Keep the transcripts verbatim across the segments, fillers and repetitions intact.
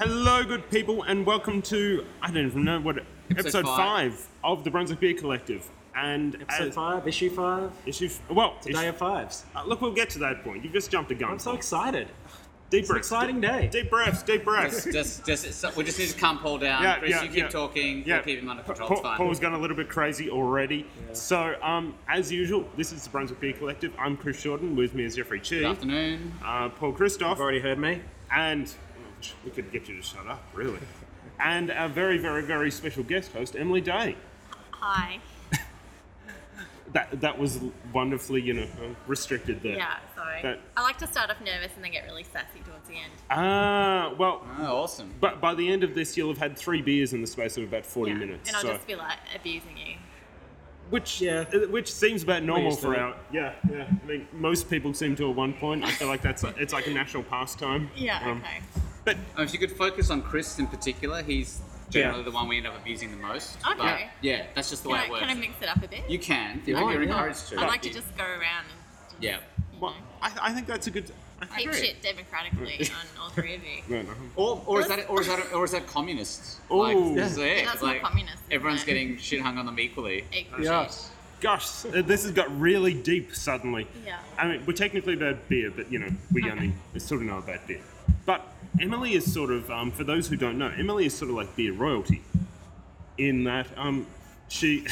Hello, good people, and welcome to, I don't even know what, episode, episode five. five of the Brunswick Beer Collective. And Episode as, five, issue five. Issue, well, Today issue, of fives. Uh, look, we'll get to that point. You've just jumped a gun. I'm so excited. Deep It's an breaths. exciting deep, day. Deep breaths, deep breaths. Just, just, just, we just need to calm Paul down. Yeah, Chris, yeah, you keep yeah. talking. Yeah. We'll keep him under control. Paul, It's fine. Paul's gone a little bit crazy already. Yeah. So, um, as usual, this is the Brunswick Beer Collective. I'm Chris Jordan. With me is Jeffrey Chi. Good afternoon. Uh, Paul Christoph. You've already heard me. And we could get you to shut up, really. And our very, very, very special guest host, Emily Day. Hi. That that was wonderfully, you know, restricted there. Yeah, sorry. That- I like to start off nervous and then get really sassy towards the end. Ah, well, Oh, awesome. but by the end of this, you'll have had three beers in the space of about forty Yeah, minutes. and I'll so, just be like abusing you. which Yeah. uh, which seems about normal used to for it. our yeah yeah. I mean, most people seem to at one point. I feel like that's a, it's like a national pastime. Yeah, Um, okay. But Um, if you could focus on Chris in particular, he's generally the one we end up abusing the most. Okay. But, yeah, that's just the Can way I, it works. can I mix it up a bit? You can. If Yeah, you're yeah. encouraged to. I'd like to You- just go around and just, Yeah. you well, know, I, I think that's a good. I take agree. shit democratically on all three of you. No, no. Or, or is that, or is that, or is that communist? Ooh. Like, Yeah. so, yeah, Yeah, that's like, not communist, isn't Everyone's it? getting shit hung on them equally. Equal Yeah. shit. Gosh, uh, this has got really deep suddenly. Yeah. I mean, we're technically about beer, but you know, we Okay. only sort of know about beer. But Emily is sort of, um, for those who don't know, Emily is sort of like beer royalty, in that um, she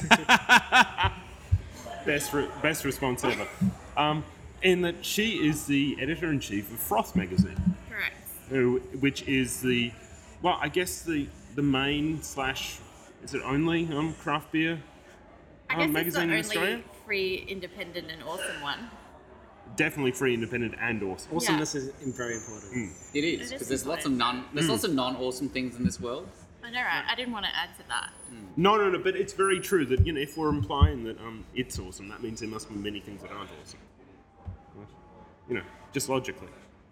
best re- best response ever. Um, in that she is the editor in chief of Froth magazine, Correct. who, which is the, well, I guess the the main slash, is it only um, craft beer I um, guess it's the magazine in only Australia? free, independent, and awesome one. Definitely free, independent, and awesome. Awesomeness is very important. Mm. It is, It is because there's lots of important. non, there's Hmm. lots of non-awesome things in this world. I know, right? I didn't want to add to that. No, no, no, but it's very true that, you know, if we're implying that um, it's awesome, that means there must be many things that aren't awesome. You know, just logically.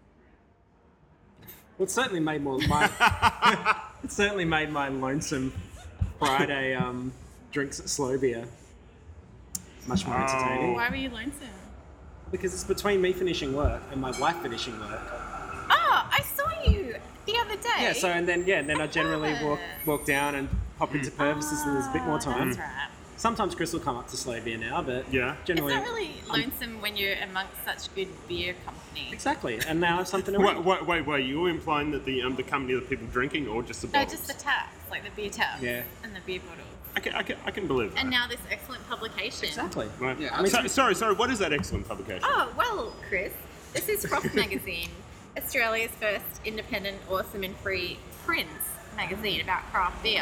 Well, it certainly made more my. It certainly made my lonesome Friday um, drinks at Slow Beer much more Oh. entertaining. Why were you lonesome? Because it's between me finishing work and my wife finishing work. Oh, I saw you the other day. Yeah. So and then yeah, and then I generally walk it. walk down and pop into Purvis and there's a bit more time. That's right. Sometimes Chris will come up to Slow Beer now, but Yeah. It's generally not really lonesome when you're amongst such good beer company. exactly. And now I have something to Wait, read. wait, wait, wait, you implying that the um, the company of the people drinking or just the No, bottles? just the taps, like the beer taps Yeah. and the beer bottles. I can, I can, I can believe that. And now this excellent publication. Exactly. Right. Yeah, So- I- sorry, sorry, what is that excellent publication? Oh, well, Chris, this is Froth Magazine, Australia's first independent, awesome and free print magazine about craft beer.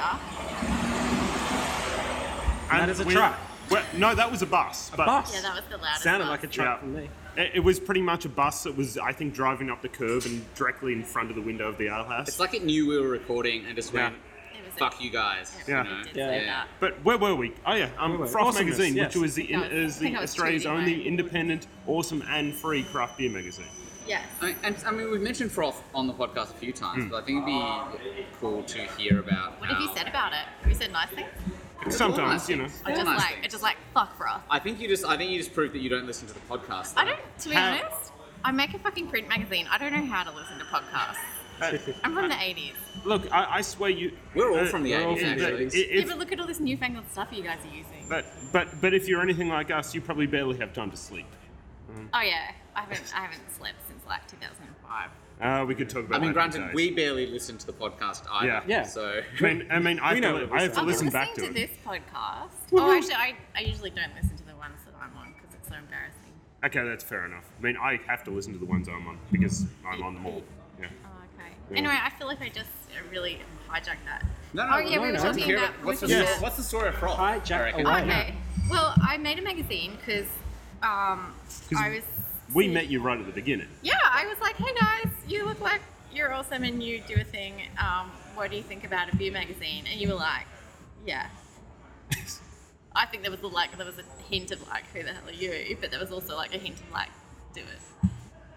And that is a we- truck. Well, no, that was a bus. But Bus. Yeah, that was the loudest Sounded bus. like a truck Yeah. from me. It, it was pretty much a bus that was, I think, driving up the curb and directly in front of the window of the alehouse. It's like it knew we were recording and just Yeah. went, It was fuck you guys. Yeah. You know? It did Yeah. say Yeah. that. But where were we? Oh yeah, um, Where were we? Froth Awesomeness, magazine, yes. which was the in, I was- is I think the I was Australia's tweeting, only right? independent, awesome, and free craft beer magazine. Yes. I mean, and I mean, we've mentioned Froth on the podcast a few times, Hmm. but I think it'd be cool to hear about. What have you how- said about it? Have you said nice things? Sometimes, you know. Or just nice like, things. it's just like, fuck Froth. I think you just, I think you just proved that you don't listen to the podcast. I though. don't, to be How- honest, I make a fucking print magazine. I don't know how to listen to podcasts. Uh, I'm from the eighties. look, I, I swear you. We're all uh, from the we're all eighties, from the actually. eighties. If- Yeah, but look at all this newfangled stuff you guys are using. but but but if you're anything like us, you probably barely have time to sleep. Oh yeah, I haven't I haven't slept since like two thousand five. Uh, we could talk about. I mean, that granted, for days. we barely listen to the podcast either. Yeah. Yeah. So. I mean, I mean, I have, know to, what we I have to say. I'm listen listening back to, to it. this podcast. Oh, actually, I, I usually don't listen to the ones that I'm on because it's so embarrassing. Okay, that's fair enough. I mean, I have to listen to the ones I'm on because I'm on them all. Yeah. Oh, okay. Yeah. Anyway, I feel like I just uh, really hijacked that. No, no, Oh, yeah, we no, were no. talking Hear about. it. What's the, we were Yes. talking what's the story of Froth? Hijack I reckon. away. about- Okay. Well, I made a magazine because um, 'Cause I was. We met you right at the beginning. Yeah, I was like, hey guys, you look like you're awesome and you do a thing. Um, what do you think about a beer magazine? And you were like, yeah. I think there was a, like there was a hint of like, who the hell are you? But there was also like a hint of like, do it.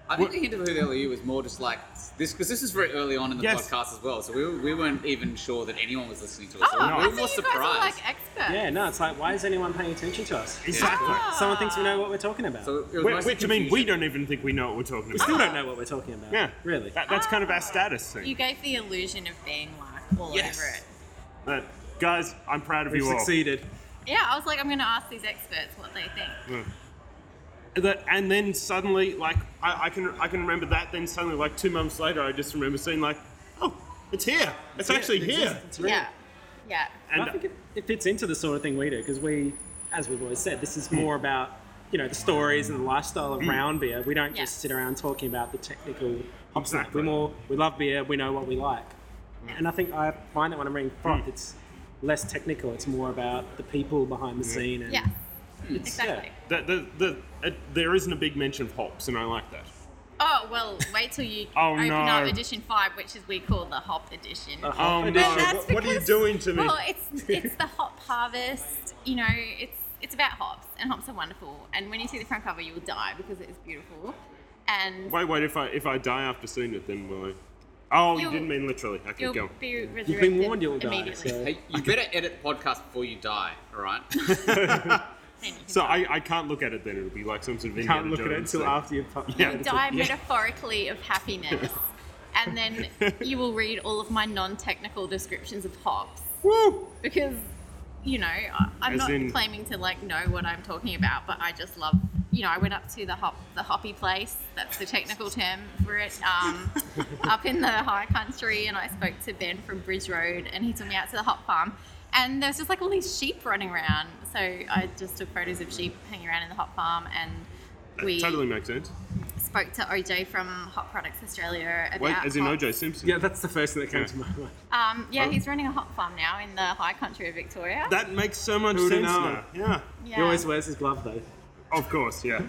I think the hint of who the hell are you was more just like this, because this is very early on in the Yes. podcast as well. So we, we weren't even sure that anyone was listening to us. Oh, so we I were thought more you surprised. guys are like experts. Yeah, no, it's like, why is anyone paying attention to us? Exactly. Ah. Someone thinks we know what we're talking about. So it was Which, mostly which I mean, we confusion. don't even think we know what we're talking we about. still don't know what we're talking about. Yeah, Really. That, that's kind of our status thing. You gave the illusion of being like all Yes. over it. But guys, I'm proud of We've you all. succeeded. Yeah, I was like, I'm going to ask these experts what they think. That, and then suddenly, like, I, I can I can remember that. Then suddenly, like two months later, I just remember seeing like, oh, it's here. It's actually It here. exists. It's real. Yeah, yeah. And And I think it, it fits into the sort of thing we do because we, as we've always said, this is more about, you know, the stories and the lifestyle of round beer. We don't Yes. just sit around talking about the technical hop stuff. Exactly. We more we love beer. We know what we like. And I think I find that when I'm reading Froth, it's less technical. It's more about the people behind the scene. And Yeah, it's, exactly. The, the, the, uh, there isn't a big mention of hops, and I like that. Oh, well, wait till you Oh, open no. up edition five, which is we call the hop edition. A hop Oh, edition. no. But that's What- what are you because- doing to me? Well, it's it's the hop harvest. You know, it's it's about hops, and hops are wonderful. And when you see the front cover, you will die because it is beautiful. And Wait, wait. If I if I die after seeing it, then will I? Oh, you You'll- didn't mean literally. Okay, you'll go. be resurrected You've been warned you'll die. immediately. So. Hey, you better edit the podcast before you die, all right? Then you can So die. I, I can't look at it then. It'll be like some sort of Can't Indiana look at it Jones until thing. after you've pu- Yeah. You die metaphorically of happiness, and then you will read all of my non-technical descriptions of hops Woo! because, you know, I- I'm As not in- claiming to like know what I'm talking about, but I just love. You know, I went up to the hop, the hoppy place. That's the technical term for it. Um, up in the high country, and I spoke to Ben from Bridge Road, and he took me out to the hop farm. And there was just like all these sheep running around. So I just took photos of sheep hanging around in the hop farm, and That we totally makes sense. spoke to O J from Hop Products Australia about Wait, as in O hops. J Simpson. Yeah, that's the first thing that came Yeah. to my mind. Um, yeah, Oh. he's running a hop farm now in the high country of Victoria. That makes so much Who'da sense known? now. Yeah. yeah. He always wears his glove though. Of course, yeah.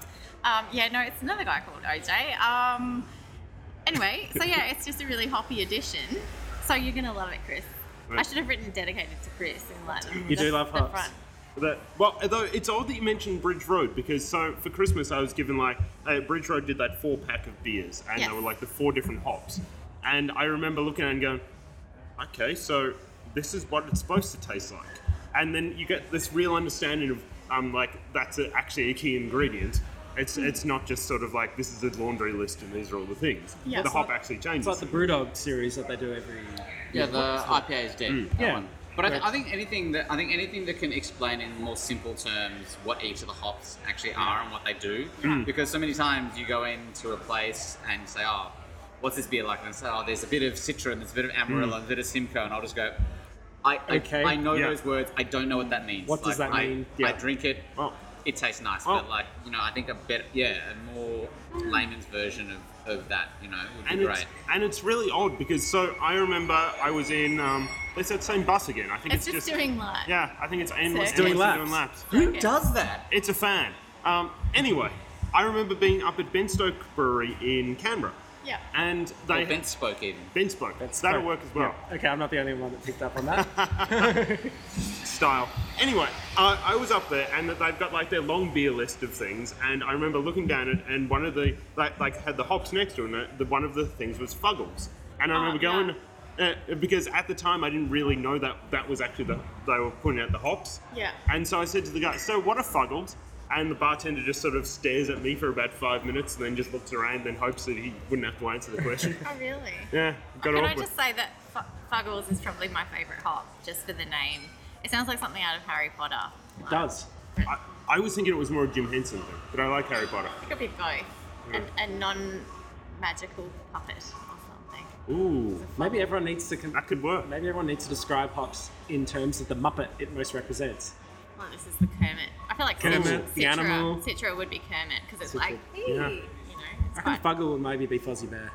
Um, yeah, no, it's another guy called O J. Um, anyway, so yeah, it's just a really hoppy edition. So you're gonna love it, Chris. I Right. should have written dedicated to Chris in like You the, do love the hops. front. That, well, although it's odd that you mentioned Bridge Road because so for Christmas I was given like uh, Bridge Road did that four pack of beers and Yes. they were like the four different hops, and I remember looking at it and going, okay, so this is what it's supposed to taste like, and then you get this real understanding of um like that's a, actually a key ingredient. It's it's not just sort of like this is a laundry list and these are all the things. Yeah. the It's hop like- actually It's changes. like the Brewdog series that they do every. Yeah, the I P A is dead. That Yeah. one. But I, th- Right. I think anything that I think anything that can explain in more simple terms what each of the hops actually are and what they do, because so many times you go into a place and say, "Oh, what's this beer like?" And say, "Oh, there's a bit of Citra and there's a bit of Amarillo and a bit of Simcoe," and I'll just go, "I I, Okay. I know Yeah. those words. I don't know what that means. What does Like, that I, mean? I Yeah. drink it. Oh. It tastes nice, Oh. but like you know, I think a better, yeah, a more layman's version of, of that, you know, would be and great. it's, and it's really odd because so I remember I was in um it's that same bus again. I think It's it's, just doing like yeah, I think it's aimless Circuit. Doing aimlessly laps. doing laps. Who does that? It's a fan. Um, anyway, I remember being up at Benstoke Brewery in Canberra, yeah. and Or they Bent spoke even. Benstoke. That's That'll great. work as well. Yeah. Okay, I'm not the only one that picked up on that. Style. Anyway, uh, I was up there, and they've got like their long beer list of things, and I remember looking down it, and one of the like, like had the hops next to it, and the, the one of the things was Fuggles, and I Oh, remember going. Uh, because at the time I didn't really know that that was actually the they were putting out the hops. Yeah. And so I said to the guy, "So what are Fuggles?" And the bartender just sort of stares at me for about five minutes, and then just looks around and hopes that he wouldn't have to answer the question. Oh really? Yeah, got Can I awkward. just say that F- Fuggles is probably my favourite hop, just for the name. It sounds like something out of Harry Potter. It does. I, I was thinking it was more a Jim Henson thing, but I like Harry Potter. It could be both. An, a non-magical puppet or something. Ooh, Maybe everyone needs to. Con- that could work. Maybe everyone needs to describe hops in terms of the Muppet it most represents. Well, this is the Kermit. I feel like Kermit, Citra, the Citra, animal. Citra would be Kermit because it's Citra. like, hey, Yeah. you know, it's I fine. think Fuggle would maybe be Fuzzy Bear.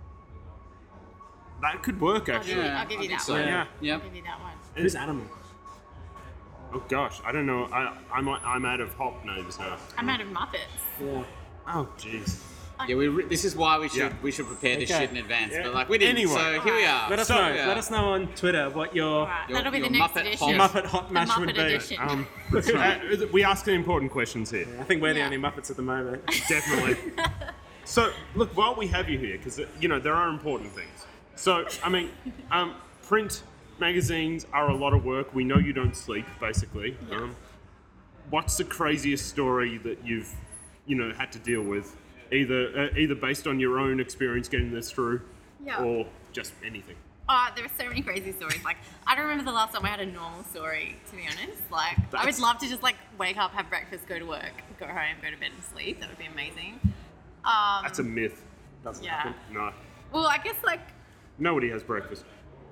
That could work I'll give you, actually. Yeah, I'll give I you think that so. one. Yeah. Yeah. I'll give you that one. Who's Animal? Oh gosh, I don't know. I I'm I'm out of hop names now. I'm out of Muppets. Yeah. Oh jeez. Yeah, we re- this is why we should Yeah. we should prepare this Okay. shit in advance. Yeah. But like we didn't, Anyway. so here we are. Let us So- know. Yeah. Let us know on Twitter what your Alright, Your- that'll be the your next Muppet edition. hop- Muppet hot The mash Muppet would be. edition. Um, uh, we ask the important questions here. I think we're the Yeah. only Muppets at the moment. Definitely. So, look, while we have you here, because, you know, there are important things. So, I mean, um, print magazines are a lot of work. We know you don't sleep, basically. Yeah. Um, what's the craziest story that you've, you know, had to deal with? Either uh, either based on your own experience getting this through, Yeah. or just anything. Oh, there were so many crazy stories. Like, I don't remember the last time I had a normal story, to be honest. Like, I That's- would love to just, like, wake up, have breakfast, go to work, go home, go to bed and sleep. That would be amazing. Um, That's a myth. Doesn't yeah. happen. No. Well, I guess, like, Nobody has breakfast.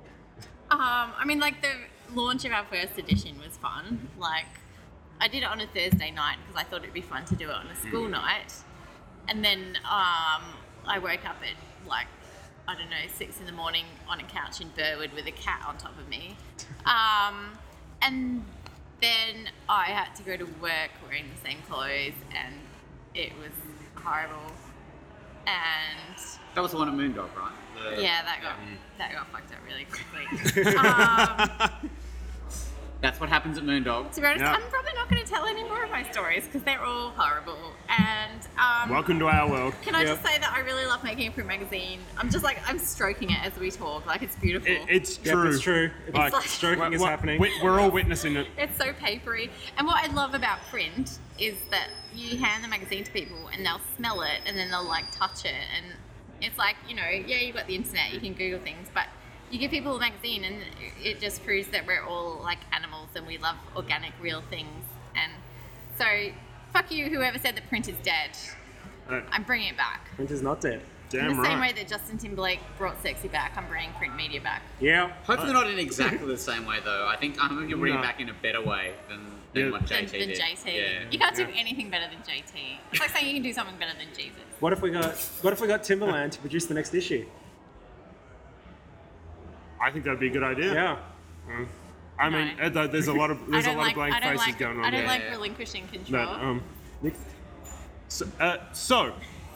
um, I mean, like, the launch of our first edition was fun. Like, I did it on a Thursday night because I thought it'd be fun to do it on a school night. And then um, I woke up at, like, I don't know, six in the morning on a couch in Burwood with a cat on top of me. Um, and then I had to go to work wearing the same clothes, and it was horrible. And That was the one at Moondog, right? The- yeah, that got that got fucked up really quickly. um, That's what happens at Moondog. to be honest, Yeah. I'm probably not going to tell any more of my stories because they're all horrible. And um, Welcome to our world. can I Yeah. just say that I really love making a print magazine? I'm just like, I'm stroking it as we talk. Like, it's beautiful. It, it's Yep, true. it's true. It's Like, like- stroking we're- is we're- happening. we- We're all witnessing it. It's so papery. And what I love about print is that you hand the magazine to people and they'll smell it and then they'll like touch it. And it's like, you know, yeah, you've got the internet, you can Google things, but you give people a magazine and it just proves that we're all like animals and we love organic, real things. And so, fuck you, whoever said that print is dead. Uh, I'm bringing it back. Print is not dead. In damn the same right. way that Justin Timberlake brought sexy back, I'm bringing print media back. Yeah. Hopefully not in exactly the same way, though. I think I'm going to bring No. it back in a better way than, than Yeah. what J Than, T than did. J T. Yeah. You can't do Yeah. anything better than J T. It's like saying you can do something better than Jesus. What if we got What if we got Timberland to produce the next issue? I think that'd be a good idea. Yeah. I mean, No. uh, th- there's a lot of there's I a don't lot like, of blank I don't faces like, going on I don't there. like Yeah. relinquishing control. But, um, Next. so, uh, so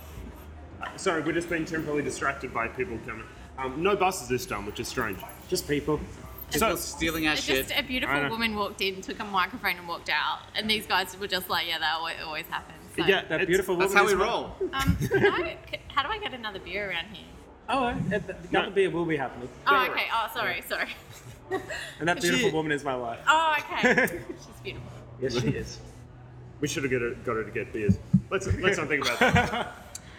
uh, sorry, we've just been temporarily distracted by people coming. Um, no buses this time, which is strange. Just people. So, People stealing our It's shit. just a I beautiful know. woman walked in, took a microphone and walked out. And these guys were just like, yeah, that always, always happens. So. yeah, That it's- beautiful That's woman how we is- roll. Um, can I, c- how do I get another beer around here? Oh, uh, the the No. other beer will be happening. Oh, okay. Oh, sorry, sorry. And that beautiful She- woman is my wife. Oh, okay. She's beautiful. Yes, she is. We should have got her, got her to get beers. Let's let's not think about that.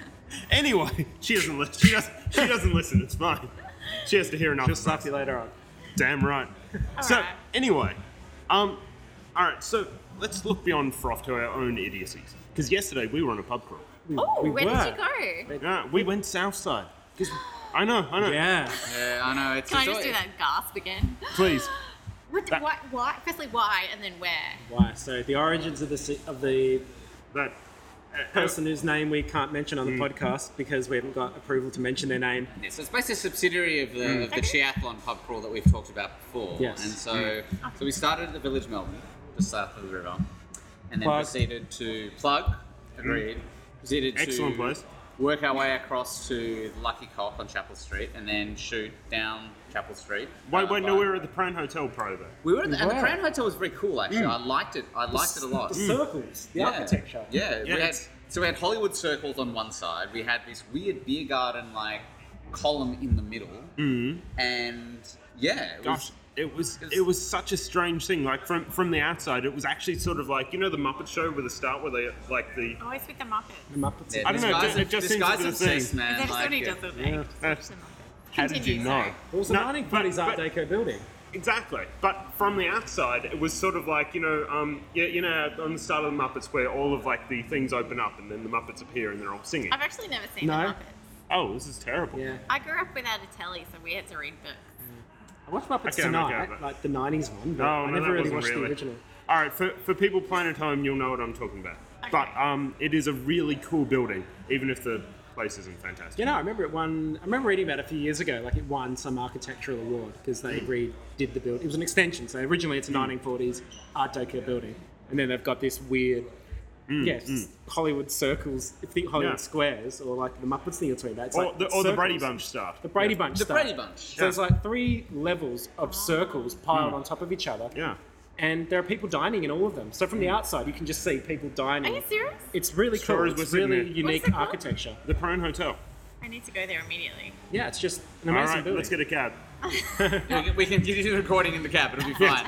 Anyway, she doesn't listen. She doesn't. She doesn't listen. It's fine. She has to hear enough. She'll of slap us. you later on. Damn right. so right. anyway, um, all right. So let's look beyond froth to our own idiocies. Because yesterday we were on a pub crawl. Oh, we where were. did you go? Yeah, we went south side. 'Cause- I know. I know. Yeah. Yeah, I know. It's Can I it's just do always- that gasp again? Please. What, That- why, why? Firstly, why, and then where? Why? So the origins of the ci- of the That. Uh, person whose name we can't mention on the podcast because we haven't got approval to mention their name. Yeah, so it's basically a subsidiary of the, Mm. of the triathlon pub crawl that we've talked about before. Yes. And so, so we started at the Village Melbourne, just south of the river, and then Plug. proceeded to plug. Agreed. Proceeded to Excellent place. work our way across to the Lucky Cock on Chapel Street, and then shoot down Chapel Street. Wait, uh, wait, no, by- we were at the Pran Hotel prior to that. We were at the, and the were. Crown Hotel was very cool actually. I liked it. I liked it a lot. The circles, the Yeah. architecture. Yeah, Yeah, we had it's- so we had Hollywood circles on one side. We had this weird beer garden like column in the middle, mm. and yeah, it Gosh, was, it was it's- it was such a strange thing. Like from from the outside, it was actually sort of like, you know, the Muppet Show with the start where they like the. Always with the Muppets. The Muppets. yeah, I don't this know, guy's it a- just this seems to guy's be the obsessed, thing. man. That's like, what he yeah. does with Yeah. me. Uh, Watch the Muppets. How did you Continue, know? sorry. It was the No, nineteen but- forties Art but- Deco building. Exactly, but from the outside, it was sort of like, you know, um, yeah, you know, on the start of the Muppets where all of like the things open up and then the Muppets appear and they're all singing. I've actually never seen No. the Muppets. Oh, this is terrible. Yeah. I grew up without a telly, so we had to read books. I watched Muppets Okay, I'm okay Tonight, with that. like the nineties one, but No, I no, never that really wasn't watched really. the original. All right, for, for people playing at home, you'll know what I'm talking about. Okay. But um, it is a really cool building, even if the place isn't fantastic. You know, I remember it won. I remember reading about it a few years ago. Like it won some architectural award because they redid the build. It was an extension. So originally it's a nineteen forties Art Deco building, and then they've got this weird, yes, Hollywood circles. If you think Hollywood Yeah. squares or like the Muppets thing between that. It's Or, like the, or the Brady circles. Bunch stuff. The Brady Yeah. Bunch. The stuff. Brady Bunch. So it's like three levels of circles piled on top of each other. Yeah. and there are people dining in all of them. So from the outside, you can just see people Are dining. you serious? It's really cool. Stories we're It's sitting really there. unique What's it called? architecture. The Prone Hotel. I need to go there immediately. Yeah, it's just an All amazing right, building. let's get a cab. we, can, we can give you the recording in the cab. It'll be fine.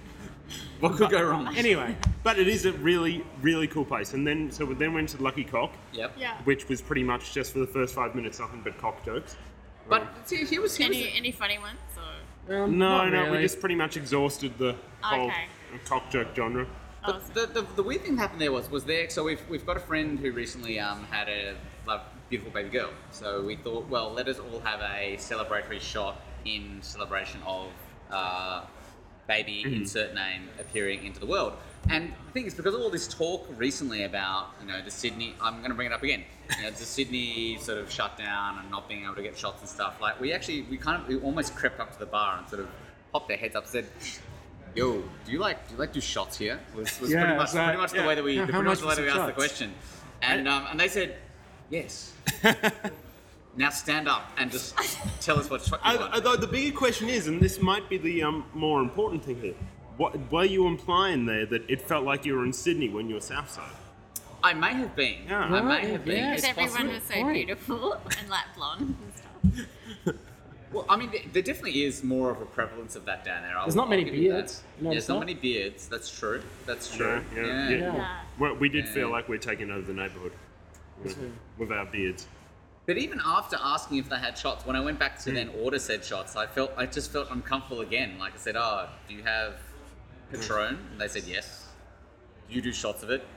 What could go wrong? Anyway, But it is a really, really cool place. And then, so we then went to Lucky Cock, Yep. Yeah. which was pretty much just for the first five minutes nothing but cock jokes. But see, he was. He was Any any funny ones? Or? um, No, not no, we really. just pretty much exhausted the whole Okay. cock joke genre. Oh, But the, the, the weird thing that happened there was was there. So we've, we've got a friend who recently um, had a love, beautiful baby girl. So we thought, well, let us all have a celebratory shot in celebration of uh, baby insert name appearing into the world. And the thing is, because of all this talk recently about you know the Sydney, I'm going to bring it up again. You know, the Sydney sort of shutdown and not being able to get shots and stuff. Like we actually we kind of we almost crept up to the bar and sort of popped their heads up and said, yo, do you like do you like do shots here? Was, was Yeah, pretty much is that- pretty much the yeah. way that we How the, pretty much much the way was that we the asked the shots? question, and um, and they said yes. Now stand up and just tell us what shot you I, want. although the bigger question is, and this might be the um, more important thing here, what were you implying there that it felt like you were in Sydney when you were Southside? I may have been. Yeah. I may Right, have been. yeah. It's because everyone possible. was so Right. beautiful and like blonde and stuff. Well, I mean, there- there definitely is more of a prevalence of that down there. I'll, There's not I'll many give you that. beards. You Yeah, notice there's not that? many beards. That's true. That's true. Yeah, yeah, Yeah. yeah. Yeah. Yeah. Well, we did Yeah. feel like we're taking over the neighbourhood with, with our beards. But even after asking if they had shots, when I went back to then order said shots, I felt I just felt uncomfortable again. Like I said, "Oh, do you have Patron?" And they said yes. Do you do shots of it?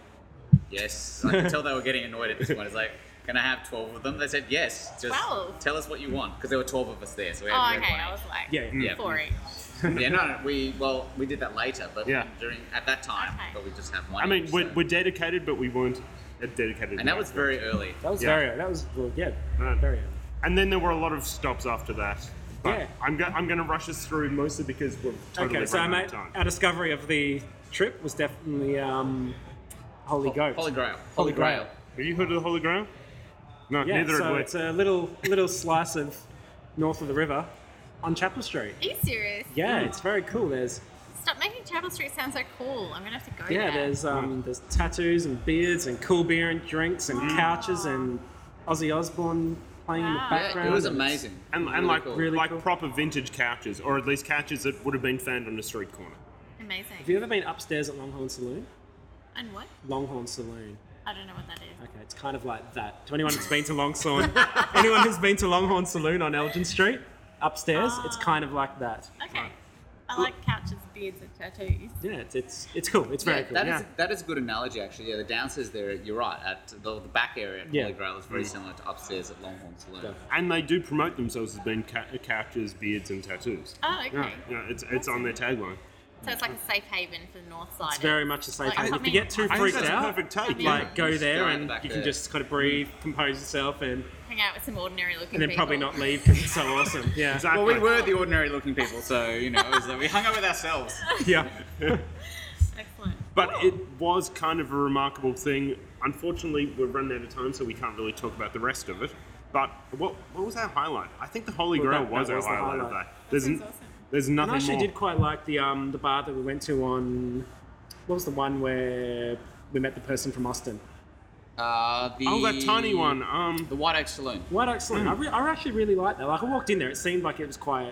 Yes. I could tell they were getting annoyed at this point. It's like, can I have twelve of them? They said yes. Just twelve? tell us what you want, because there were twelve of us there, so we had, Oh, we had okay. one I each. was like, Yeah, yeah. four each. Yeah, no, no, we well, we did that later, but Yeah. during at that time, Okay. but we just have one. I mean, each, we're, so- we're dedicated, but we weren't a dedicated. and that was enough. very early. That was Yeah. very. That was well, yeah, Right. very. And then there were a lot of stops after that. But Yeah. I'm, go- I'm going to rush us through mostly because we're totally Okay, so I running out made of time. our discovery of the trip was definitely um, Holy Goat. Holy Grail. Holy Grail. Have you heard of the Holy Grail? No, Yeah, neither so have we. it's a little little slice of north of the river on Chapel Street. Are you serious? Yeah, it's very cool. There's Stop making Chapel Street sound so cool. I'm gonna have to go yeah, there. there's um, there's tattoos and beards and cool beer and drinks and couches and Ozzy Osbourne playing in the Wow. Yeah, background. it was and it's- amazing. and Really and like cool. Really like cool. proper vintage couches, or at least couches that would have been found on a street corner. Amazing. Have you ever been upstairs at Longhorn Saloon? And what? Longhorn Saloon. I don't know what that is. Okay, it's kind of like that. To anyone who's been to Longthorn, anyone who's been to Longhorn Saloon on Elgin Street, upstairs, it's kind of like that. Okay. I like couches, beards, and tattoos. Yeah, it's it's, it's cool. It's very Yeah, cool. that is yeah. that is a good analogy actually. Yeah, the downstairs there, you're right. At the, the back area at Yeah. Holy Grail is very similar to upstairs at Longhorn Saloon. Yeah. And they do promote themselves as being ca- couches, beards, and tattoos. Oh, okay. Yeah, yeah, it's it's on their tagline. So it's like a safe haven for the north side. It's very much a safe Like haven. If something- you get too I think freaked that's a out, perfect take. Yeah. like go Just there go out the and back you can there. just kind of breathe, compose yourself, and, Hang out with some ordinary looking and then people. probably not leave because it's so awesome. Yeah. Exactly. Well, we were the ordinary looking people, so you know, it was, uh, we hung out with ourselves. Yeah. Excellent. But it was kind of a remarkable thing. Unfortunately, we're running out of time, so we can't really talk about the rest of it. But what what was our highlight? I think the Holy Well, Grail that- was that our was the highlight, of highlight. that. There's sounds n- awesome. there's And nothing I actually more. did quite like the um the bar that we went to on. What was the one where we met the person from Austin? Uh, the, Oh, that tiny one. Um, The White Oak Saloon. White Oak Saloon. I, re- I actually really liked that. Like I walked in there, it seemed like it was quite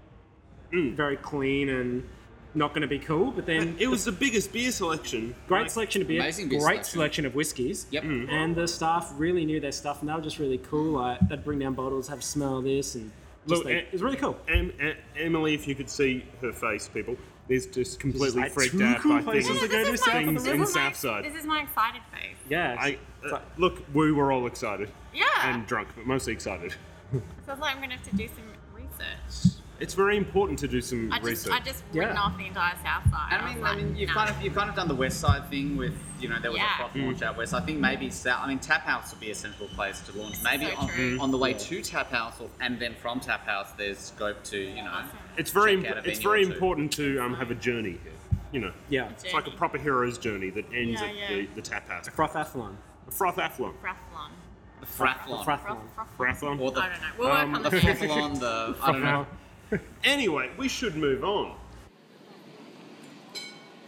very clean and not going to be cool. But then it was the biggest beer selection. great Like, selection of beer, Amazing beer great selection. selection of whiskies. Yep. And the staff really knew their stuff, and they were just really cool. Like they'd bring down bottles, have a smell of this, and just Look, like, eh, it was really cool. Em- Em- Emily, if you could see her face, people, is just completely like freaked two out cool by places things, to go to this is my- things this in is my- Southside. This is my excited face. Yeah. I, it's uh, like- look, we were all excited Yeah. and drunk, but mostly excited. So it's like I'm gonna have to do some research. It's very important to do some I just research. I just Yeah. written off the entire south side. And I was mean, like, I mean, you've nah. kind of you've kind of done the West Side thing with, you know, there was Yeah. a proper launch out west. I think maybe South. I mean, Tap House would be a sensible place to launch. Maybe So on, true. on the way to Tap House, or, and then from Tap House, there's scope to, you know, Awesome. it's very check out imp- a it's venue very or two. important to um, have a journey here. You know, yeah. it's like a proper hero's journey that ends Yeah, at yeah. The, the tap house. Frothathlon. A frothathlon. Frothlon. the Frathlon, Frathlon. Frathlon. or the I don't know. We'll work Um, on the the name. Frathlon, the I don't know. Anyway, we should move on.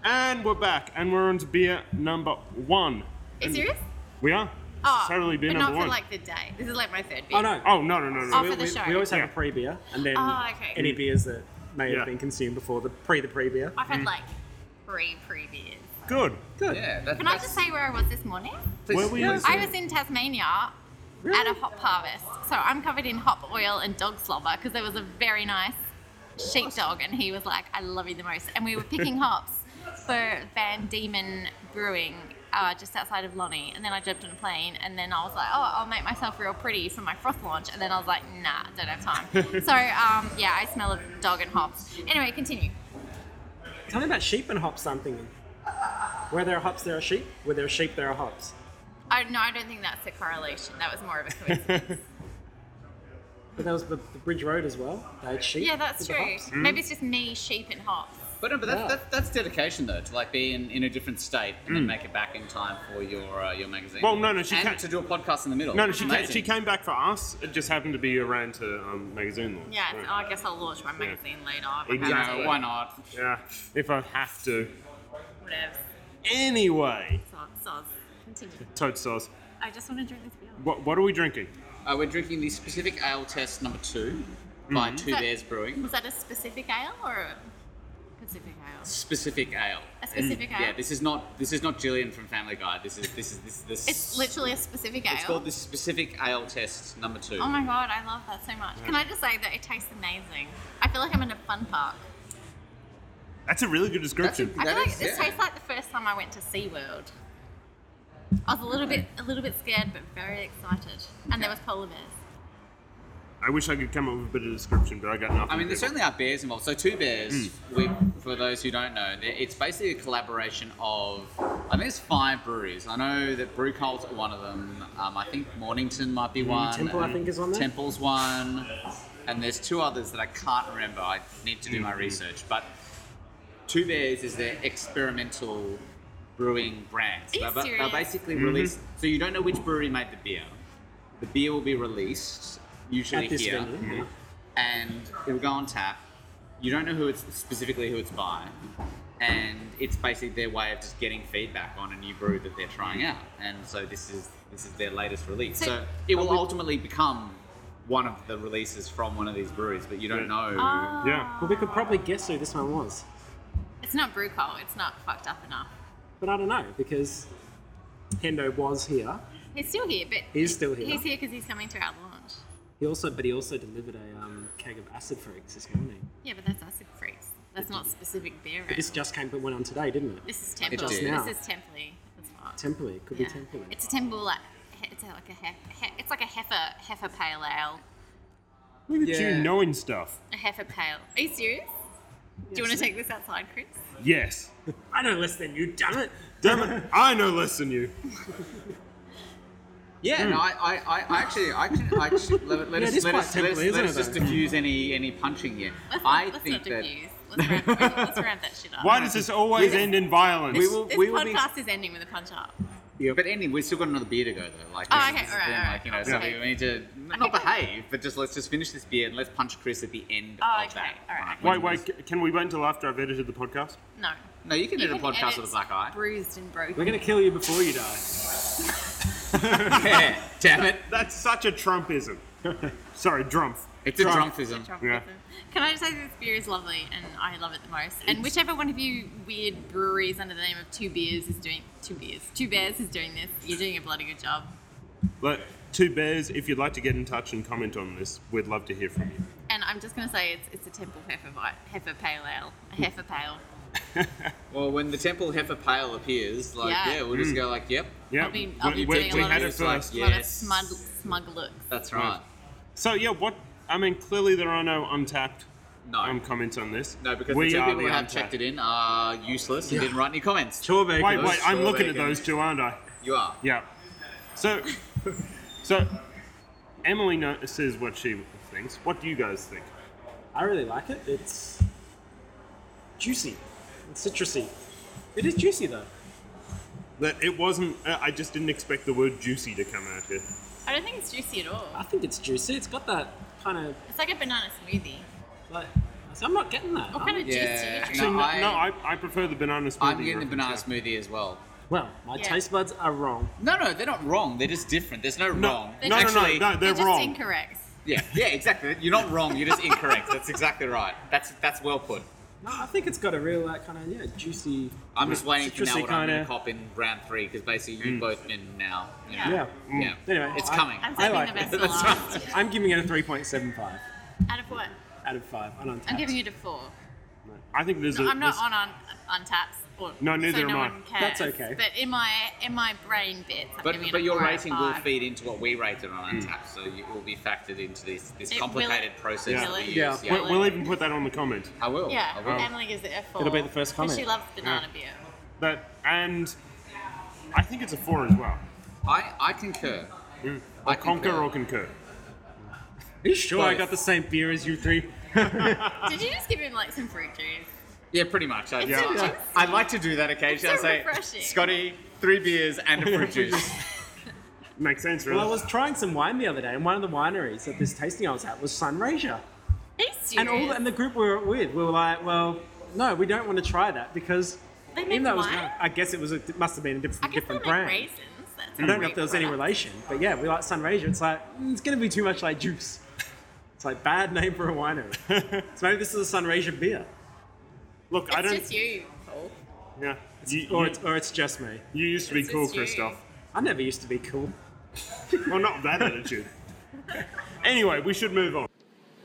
And we're back, and we're on to beer number one. Are you serious? We are. Oh, totally beer but number not one. for like the day. This is like my third beer. Oh no. Oh, no, no, no, no. Oh, we, for the we- show. we always have Yeah. a pre-beer, and then Oh, okay. any beers that may Yeah. have been consumed before the pre the pre-beer. I've had like three pre-beers. Good. Good. Yeah. That, Can I that's- just say where I was this morning? Please, Where were you? please. I was in Tasmania Really? at a hop harvest. So I'm covered in hop oil and dog slobber because there was a very nice sheepdog and he was like, I love you the most. And we were picking hops for Van Diemen Brewing uh, just outside of Lonnie. And then I jumped on a plane and then I was like, oh, I'll make myself real pretty for my froth launch. And then I was like, nah, don't have time. so um, yeah, I smell of dog and hops. Anyway, continue. Tell me about sheep and hops. I'm thinking. Where there are hops, there are sheep. Where there are sheep, there are hops. I, no, I don't think that's a correlation. That was more of a coincidence. But that was the, the Bridge Road as well. They had sheep. yeah, that's with the true. hops. Maybe it's just me, sheep, and hops. But no, but that's, Yeah. that's, that's dedication though, to like be in, in a different state and then make it back in time for your uh, your magazine. Well, no, no, she and can't- to do a podcast in the middle. No, no, she came, Amazing. she came back for us. It just happened to be around to um, magazine launch. Yeah, Right. I guess I'll launch my magazine later. if I have Exactly. to. Why not? Yeah, if I have to. Whatever. Anyway, Soz, soz. Continue. toad sauce. I just want to drink this beer. What, what are we drinking? Uh, we're drinking the specific ale test number two by Mm-hmm. Two That- Bears Brewing. Was that a specific ale or a Pacific ale? Specific ale. A specific ale? Yeah, this is not this is not Jillian from Family Guy. This is this is this is this. It's literally a specific ale. It's called the specific ale test number two. Oh my god, I love that so much. Can I just say that it tastes amazing? I feel like I'm in a fun park. That's a really good description. I That feel like is- this yeah. tastes like the first time I went to SeaWorld. I was a little bit a little bit scared but very excited. And there was polar bears. I wish I could come up with a bit of description, but I got nothing. I mean, there certainly are bears involved. So, Two Bears, we, for those who don't know, they're- it's basically a collaboration of, I think it's five breweries. I know that Brew Cult are one of them. Um, I think Mornington might be one. Temple, I and think, is on there. Temple's one. And there's two others that I can't remember. I need to do my research. But Two Bears is their experimental brewing brand. Are you They'll- they'll serious? basically release, so you don't know which brewery made the beer. The beer will be released, usually At this here venue. yeah. and it will go on tap. You don't know who it's specifically who it's by, and it's basically their way of just getting feedback on a new brew that they're trying out. And so this is this is their latest release. So- So, it will ultimately become one of the releases from one of these breweries, but you don't know. Oh. Yeah. Well, we could probably guess who this one was, It's not brew coal, it's not fucked up enough. but I don't know because Hendo was here. He's still here, but He's still here. He's here because he's coming to our launch. He also, but he also delivered a um, keg of acid freaks this morning. Yeah, but that's acid freaks. That's not specific beer. But this just came, but went on today, didn't it? This is Temple. Just This now. is Templey. That's what. Temple, could Yeah. be Temple. It's a Temple. Like, he- it's like a hef, he, It's like a heifer heifer pale ale. Look at Yeah. you knowing stuff. A heifer pale. Are you serious? Do you want to take this outside, Chris? Yes. I know less than you, damn it. Damn it, I know less than you. Yeah, no, I, I, I I actually, I actually, I actually let, let Yeah, us, it is let quite us, let us, Temple-y, let isn't us it, just though? diffuse any any punching here. Let's, I let's think not that diffuse. Let's ramp, let's, let's ramp that shit up. Why does this always end in violence? We will- This we will be- podcast is ending with a punch up. But anyway, we've still got another beer to go though. Like, Oh, this- okay, this is alright, the thing, alright, like, you know, cool. so Okay. we need to not Okay. behave, but just let's just finish this beer and let's punch Chris at the end Oh, of okay, that. alright. Wait, wait, c- can we wait until after I've edited the podcast? No. No, you can You do a can podcast edit with a black eye. Bruised and broken. We're going to kill you before you die. Yeah, damn it. That's such a Trumpism. Sorry, drumph. It's a Trump. drunkism. Trump Yeah. person. Can I just say this beer is lovely and I love it the most. And whichever one of you weird breweries under the name of Two Beers is doing Two Beers, Two Bears is doing this, you're doing a bloody good job. Look, Two Bears, if you'd like to get in touch and comment on this, we'd love to hear from you. And I'm just going to say it's it's a Temple Heifer vi- Heifer Pale Ale, a Heifer Pale. Well, when the Temple Heifer Pale appears, like, Yeah. yeah, we'll just go like, yep, Yeah, I'll be- I'll be we, doing a we lot had of it It's like, first. A lot of Yes. smug, smug looks. that's right. So yeah, what? I mean, clearly there are no untapped No. um, comments on this. No, because we the two are people the who have untapped. checked it in are useless and didn't write any comments. Sure, Baker. Wait, wait, I'm Sure looking they at can. those two, aren't I? You are. Yeah. So, so Emily no- says what she thinks. What do you guys think? I really like it. It's juicy. It's citrusy. It is juicy though. That it wasn't. Uh, I just didn't expect the word juicy to come out here. I don't think it's juicy at all. I think it's juicy. It's got that kind of It's like a banana smoothie. like So I'm not getting that. What kind of juice do you Yeah. drink? Actually, No, no, I- no, I, I prefer the banana smoothie. I'm getting the reference, banana yeah. smoothie as well. Well, my Yeah. taste buds are wrong. No, no, they're not wrong. They're just different. There's no, No, wrong. They're no, no, Actually, no, no, they're, They're just wrong. incorrect. Yeah, yeah, exactly. You're not wrong. You're just incorrect. That's exactly right. That's that's well put. No, I think it's got a real like kind of yeah juicy. I'm just waiting to know citrusy what I'm going kinda- to cop in round three because basically you've both been now. You know, Yeah. Yeah. yeah. Anyway, it's I- coming. I'm I saving like the best it. for That's last. right. I'm giving it a three point seven five Out of what? out of five. Untapped. I'm giving it a four. I think there's a. No, I'm not there's- on on Untapped. Or, No, neither so am no I. one cares. That's okay. But in my in my brain bits, I'm But giving it but a your four out of rating will five. feed into what we rated on Untapped, so it will be factored into this this It will- complicated process Yeah. that we use. Yeah. Yeah, We'll, we'll even put that on the comment. I will. Yeah, I will. Emily gives it a four. It'll be the first 'cause comment. She loves banana beer. But and I think it's a four as well. I I concur. Or I conquer concur. or concur. Are you sure I Both. got the same beer as you three? Did you just give him like some fruit juice? Yeah, pretty much. I, It's yeah. so I, juicy. I'd like to do that occasionally. It's so I say, refreshing. Scotty, three beers and a fruit juice. Makes sense, really. Well, I was trying some wine the other day, and one of the wineries at this tasting I was at was Sunraysia. Are you serious? And all the, and the group we were with, we were like, well, no, we don't want to try that because They make even though it was, wine? I guess it was a, it must have been a I different, guess different they'll make brand. raisins. That's I don't know if there was any relation, but yeah, we like Sunraysia. It's like mm, it's going to be too much like juice. It's like bad name for a winery. So maybe this is a Sunraysia beer, Look, It's I don't. just you, Paul. Yeah. You, or you, it's or it's just me. you used to be It's cool, just you. Christoph. I never used to be cool. Well, not that attitude. Anyway, we should move on.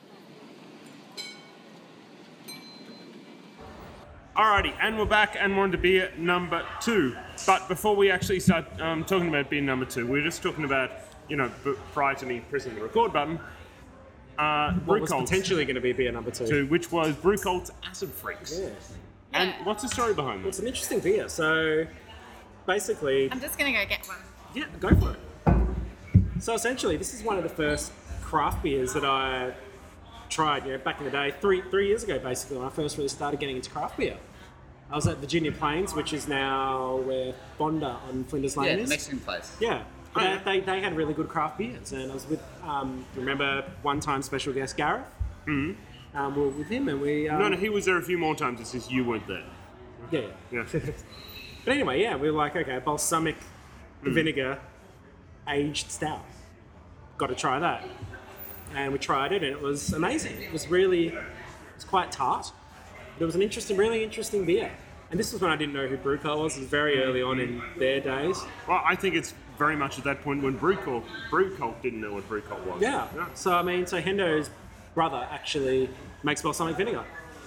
Alrighty, and we're back, and we're on to beer number two. But before we actually start um, talking about beer number two, we we're just talking about, you know, b- prior to me pressing the record button, uh, What was Brewcult potentially going to be beer number two? two, which was Brewcult's Acid Freaks. Yeah. And Yeah. what's the story behind It's this? an interesting beer. So basically, I'm just gonna go get one. yeah, go for it. So essentially, this is one of the first craft beers that I tried. You know, back in the day, three three years ago, basically, when I first really started getting into craft beer. I was at Virginia Plains, which is now where Bonda on Flinders Lane Yeah, the is. Mexican place. Yeah. Oh, They, yeah. they, they had really good craft beers, and I was with, um, remember, one time special guest Gareth? Mm-hmm. Um, we were with him, and we. Um, No, no, he was there a few more times. It's just you weren't there. Yeah. Yeah. But anyway, yeah, we were like, okay, balsamic vinegar aged stout. Got to try that. And we tried it, and it was amazing. It was really, it was quite tart. But it was an interesting, really interesting beer. And this was when I didn't know who Brewcult was. It was very early on in their days. Well, I think it's very much at that point when Brewcult, Brewcult didn't know what Brewcult was. Yeah. So, I mean, so Hendo's brother actually makes balsamic vinegar.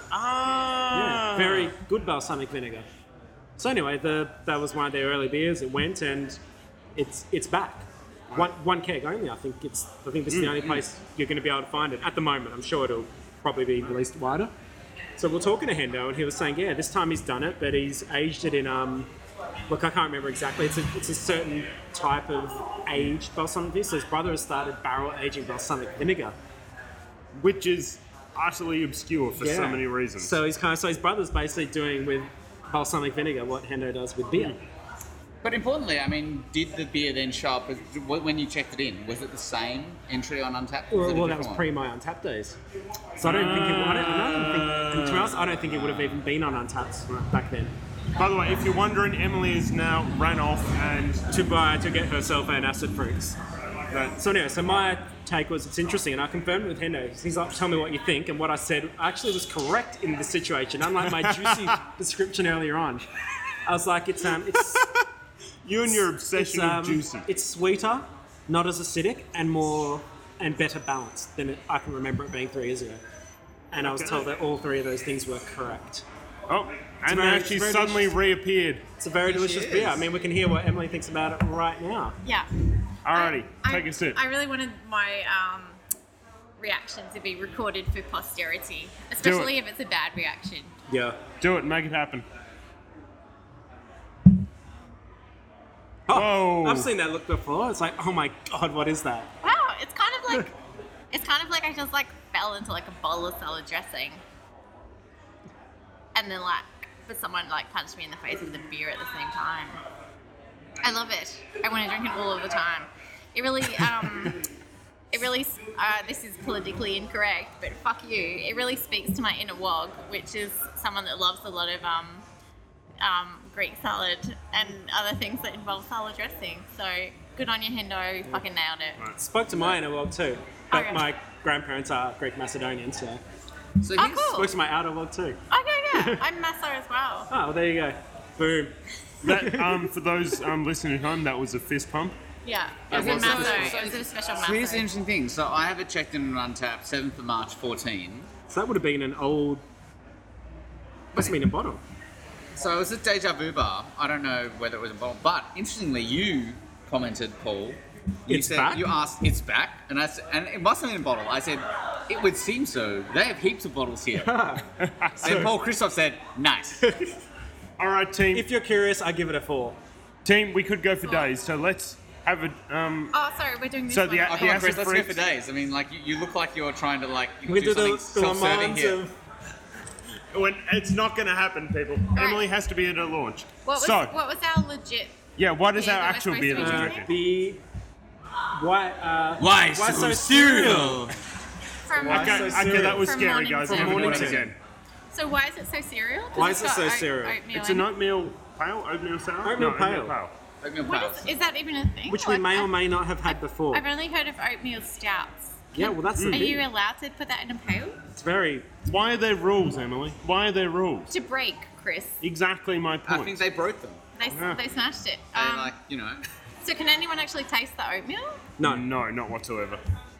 Ah. Yeah, very good balsamic vinegar. So anyway, the that was one of their early beers. It went and it's it's back. One one keg only. I think it's. I think this is the only place you're going to be able to find it at the moment. I'm sure it'll probably be released wider. So we're talking to Hendo, and he was saying, yeah, this time he's done it, but he's aged it in um. Look, I can't remember exactly. It's a it's a certain type of aged balsamic vinegar. So his brother has started barrel aging balsamic vinegar. Which is utterly obscure for so Yeah. many reasons. So he's kind of so his brother's basically doing with balsamic vinegar what Hendo does with beer. But importantly, I mean, did the beer then show up as, when you checked it in? Was it the same entry on Untapped? Well, it a well that different was one? pre my Untapped days. So I don't think it. I don't, I don't think. And to be honest, I don't think it would have even been on Untapped back then. By the way, if you're wondering, Emily is now ran off and To buy to get herself an Acid Freaks. that, So anyway, so my take was it's interesting, and I confirmed it with Hendo. He's like, tell me what you think, and what I said actually was correct in this situation. Unlike my juicy description earlier on, I was like, it's um, it's you and your it's obsession um, with juicy. it's sweeter, not as acidic, and more and better balanced than it, I can remember it being three years ago. And I was Okay. told that all three of those things were correct. Oh, and very- now it's she's very suddenly delicious. reappeared. It's a very Yes, delicious she beer. I is. mean, we can hear what Emily thinks about it right now. Yeah. Alrighty, I, take a sip. I really wanted my um, reaction to be recorded for posterity, especially if it's a bad reaction. Yeah. Do it, make it happen. Oh, Whoa. I've seen that look before. It's like, oh my god, what is that? Wow, it's kind of like it's kind of like I just like fell into like a bowl of salad dressing, and then like for someone like punched me in the face with a beer at the same time. I love it. I want to drink it all of the time. It really, um, it it really, uh, this is politically incorrect, but fuck you. It really speaks to my inner wog, which is someone that loves a lot of um, um, Greek salad and other things that involve salad dressing. So good on you, Hendo. You fucking nailed it. Spoke to mine a world too. But Okay. my grandparents are Greek Macedonian, so So Oh, here's- cool. spoke to my outer world too. Okay, yeah. I'm Masso as well. Oh, well, there you go. Boom. That, um, for those um, listening at home, that was a fist pump. Yeah. It was Okay, a so- Masso. so- It was a special So here's the Masso. interesting thing. So I have it checked in on Untapped, seventh of March, fourteen. So that would have been an old. Must have been a bottle. So it was a Deja Vu bar. I don't know whether it was a bottle, but interestingly, you commented, Paul. You It's said, back? You asked, it's back, and I said, and it must have been a bottle. I said, it would seem so. They have heaps of bottles here. And Paul Christoph said, nice. All right, team. If you're curious, I give it a four. team, we could go for days, so let's have a. Um, Oh, sorry, we're doing this So one. the- Oh, the come on, acid Chris, let's go freaks- for days. I mean, like, you, you look like you're trying to, like, We do do something the, the self-serving Lamans here. of. when it's not going to happen, people. right. Emily has to be at a launch. What was, so, what was our legit? yeah, what is Yeah, our that we're actual supposed beer to that be we're Uh, drinking? the. Why? Uh, Why, Why so, so cereal? From Why Okay, so okay, cereal? that was From scary, Mornington. guys. From I'm gonna do it Mornington. again. So why is it so cereal? 'Cause Why it's is it got so oat- cereal? oatmeal It's in an it. oatmeal pale, oatmeal sour. Oatmeal no, pale. Oatmeal What Pals. is, is that even a thing? Which we Like, may or I've- may not have had before. I've only heard of oatmeal stouts. Yeah, well, that's the Are thing. you allowed to put that in a pail? It's very. Why are there rules, Emily? Why are there rules? To break, Chris. Exactly my I point. think they broke them. They, Yeah. they smashed it. They, Um, like, you know. so can anyone actually taste the oatmeal? No. No, not whatsoever.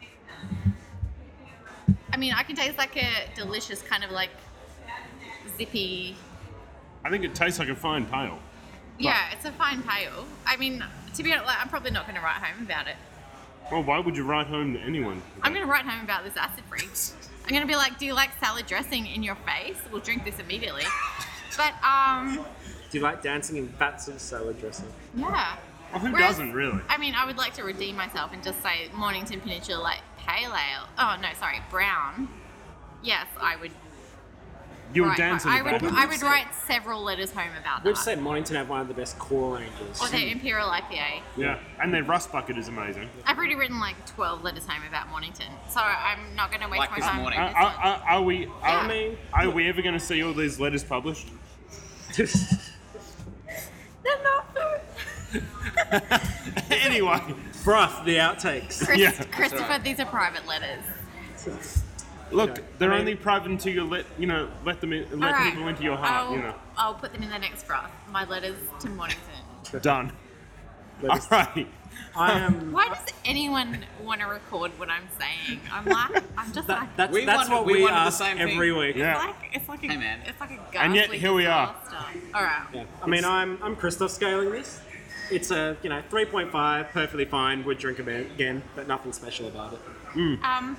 I mean, I can taste like a delicious kind of like zippy. I think it tastes like a fine pale. Yeah, it's a fine pale. I mean, to be honest, like, I'm probably not going to write home about it. Well, why would you write home to anyone? I'm going to write home about this acid freaks. I'm going to be like, do you like salad dressing in your face? We'll drink this immediately. But, um, Do you like dancing in vats of salad dressing? yeah. Well, who Whereas- doesn't really? I mean, I would like to redeem myself and just say Mornington Peninsula like pale ale. Oh, no, sorry, brown. Yes, I would You would write dance in I the would, back. I would write several letters home about We've that. said Mornington have one of the best core ranges. Or their Imperial I P A. Yeah, and their rust bucket is amazing. I've already written like twelve letters home about Mornington, so I'm not going to waste Like my this time morning. on Are, this are, one. are, are we? Are, Yeah. I mean- are we ever going to see all these letters published? They're not food. Anyway, Froth, the outtakes. Chris, Yeah. Christopher, these are private letters. look, Yeah, they're I mean- only private until you let you know let them in, let All right. people into your heart. I'll, You know, I'll put them in the next draft. My letters to Mornington. done. All Letters. right. I am. Why does anyone want to record what I'm saying? I'm like, I'm just That, like, that's We that's wanted- what we we, wanted the ask same every thing. week. Yeah. it's like, it's like a, Hey, man. it's like a And yet ghastly here we are. disaster. All right. Yeah. I mean, I'm I'm Christoph scaling this. It's a you know three point five, perfectly fine. Would drink a bit again, but nothing special about it. Um,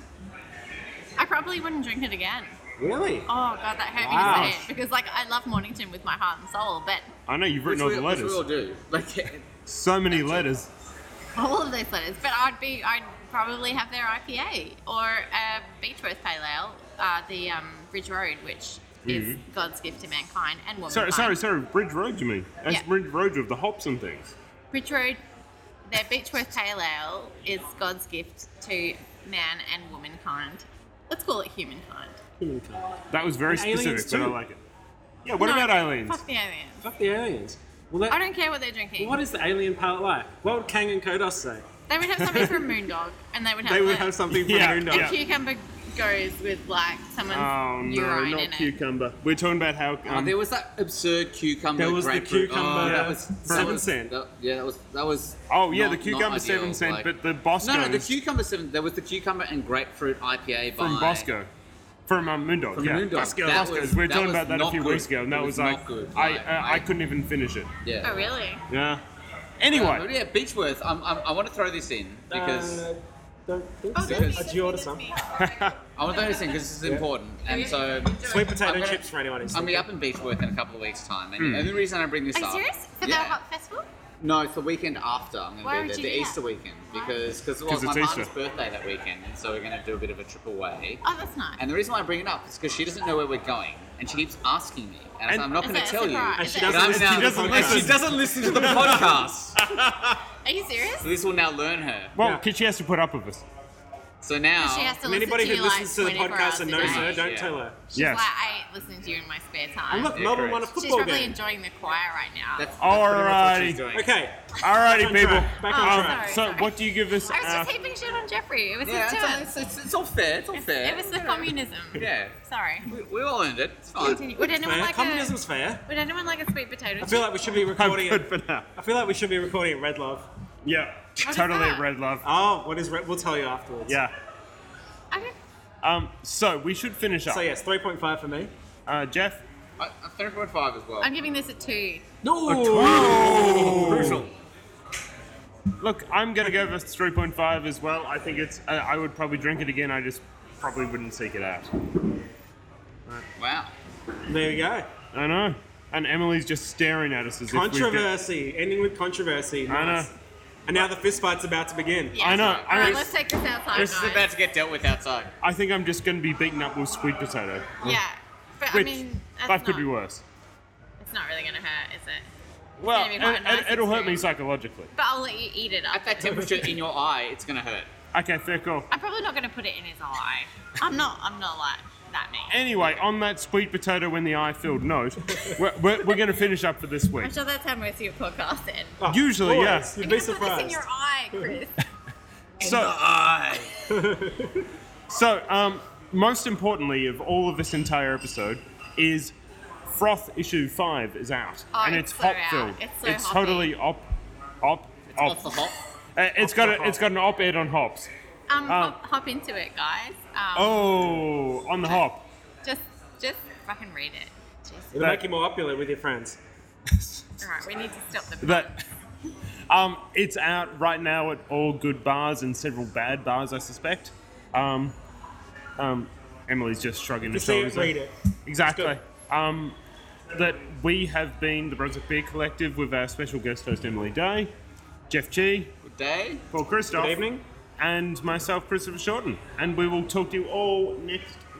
I probably wouldn't drink it again. Really? Oh god, that hurt Wow. me to say it because like I love Mornington with my heart and soul, but I know you've Which written all we, the which we letters. all do. Like, So many letters. all of those letters. But I'd be, I'd probably have their I P A or a Beechworth Pale Ale, uh, the um, Bridge Road, which is God's gift to mankind and womankind. Sorry, sorry, sorry. Bridge Road, you mean? That's Yeah. Bridge Road with the hops and things. Bridge Road, their Beechworth Pale Ale is God's gift to man and womankind. Let's call it humankind. Humankind. That was very And aliens specific, but I too. like it. Yeah. What No, about aliens? Fuck the aliens. Fuck the aliens. Well, that, I don't care what they're drinking. what is the alien palate like? What would Kang and Kodos say? They would have something from Moondog, and they would have. They would like- have something from Yeah, Moondog. And yeah. cucumber goes with like someone's Oh no, urine not in it. cucumber. We're talking about how. oh, Um, there was that absurd cucumber. There was the grapefruit. cucumber Oh, Yeah. that was seven that was- cent. that- yeah, that was that was. oh yeah, not- the not cucumber ideal, seven cent, like- but the Bosco No, no, the cucumber seven. There was the cucumber and grapefruit I P A by from Bosco, from um, Moondog. From yeah, Moondog. Bosco. That Bosco's. was- we were that talking was about that a not few good. weeks ago, and It that was was, like not good. I, Like, uh, I I- couldn't even finish it. Yeah. Oh really? Yeah. Uh, Anyway, but yeah, Beechworth. I'm, I'm, I want to throw this in because Uh, don't think Oh, so. that's me, Did that's you me, order that's some? me. I want to throw this in because this is important. And so Sweet potato I'm gonna- chips for anyone who's I'm gonna be thinking. up in Beechworth in a couple of weeks' time, and Hmm. the only reason I bring this Are you up. serious? For yeah. the hot festival? No, it's the weekend after. I'm Why going would to you be there, the do Easter that? weekend, because cause it 'Cause was my it's partner's Easter. birthday that weekend, and so we're going to do a bit of a trip away. Oh, that's nice. And the reason why I bring it up is because she doesn't know where we're going, and she keeps asking me, and, I said, And- I'm not Is going it to a tell you. surprise? And Is she it a But doesn't I'm listen- now- she doesn't and she listen. doesn't listen to the podcast. Are you serious? So this will now learn her. well, Yeah. because she has to put up with us. So now, She has to And listen anybody to who you listens like to the twenty-four podcast hours and a knows day. her, don't Yeah. tell her. She's Yes. like, I listening to you in my spare time. And look, Yeah, Melbourne correct. won a She's football probably game. enjoying the choir right now. that's, that's Alrighty. pretty much what she's doing. Okay, Alrighty, Back on people. track, back on Um, track. Sorry, so, sorry. what do you give this? I was uh, just heaping shit on Jeffrey. It was Yeah, his it's, all, turn. it's, it's, it's all fair. It's all fair. It was the communism. Yeah. Sorry. We, we all earned it. It's fine. Continue. Would anyone fair. like Communism's a fair. Would anyone like a sweet potato I chip? feel like we should be I'm recording good it. for now. I feel like we should be recording at Red Love. Yeah, is totally that? red love. Oh, what is Red? We'll tell you afterwards. Yeah. Okay. Um. So we should finish up. So yes, three point five for me. Uh, Jeff. I, I'm three point five as well. I'm giving this a two. No. Crucial. Look, I'm gonna go with three point five as well. I think it's. Uh, I would probably drink it again. I just probably wouldn't seek it out. Wow. There you go. I know. And Emily's just staring at us as if we've got- Controversy. Ending with controversy. I Nice. know. And now the fist fight's about to begin. Yeah. I know, All I right, know. let's take this outside, This is guys. about to get dealt with outside. I think I'm just gonna be beaten up with sweet potato. Yeah, but Which I mean, that's life could not, be worse. It's not really gonna hurt, is it? Well, gonna be quite a it, nice it, it'll hurt me experience. psychologically. But I'll let you eat it up. At that temperature in your eye, it's gonna hurt. Okay, fair call. I'm probably not gonna put it in his eye. I'm not. I'm not like that mean. Anyway, on that sweet potato when the eye filled note, we're, we're, we're going to finish up for this week. I'm sure that's how most of your podcasts end. Oh, Usually, always. yeah. You'd You're be gonna put this in surprised. your eye, Chris. So, Eye. so um, most importantly of all of this entire episode is Froth issue five is out, Oh, and it's it's so hop out. filled. It's so it's hoppy. totally op, op, op. Off the hop. Uh, it's got a, it's got an op-ed on hops. Um, Um, hop, hop into it, guys. Um, Oh, on the hop. Just, just fucking read it. Jesus. It'll That- make you more popular with your friends. All right, we need to stop the. That um, it's out right now at all good bars and several bad bars, I suspect. Um, um, Emily's just shrugging her You see shoulders. it, read it. Exactly. good. Um, that we have been the Brunswick Beer Collective with our special guest host Emily Day, Jeff G, Good day. Paul Christoph, Good evening. and myself, Christopher Shorten. And we will talk to you all next